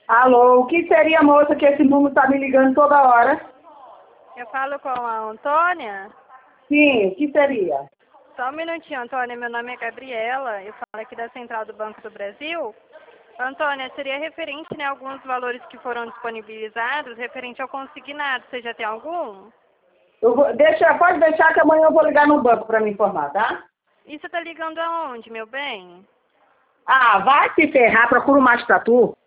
Alô, o que seria, moça, que esse número tá me ligando toda hora? Eu falo com a Antônia. Sim, o que seria? Só um minutinho, Antônia. Meu nome é Gabriela. Eu falo aqui da Central do Banco do Brasil. Antônia, seria referente, né, a alguns valores que foram disponibilizados, referente ao consignado. Você já tem algum? Pode deixar que amanhã eu vou ligar no banco para me informar, tá? E você tá ligando aonde, meu bem? Ah, vai se ferrar, procura um macho pra tu.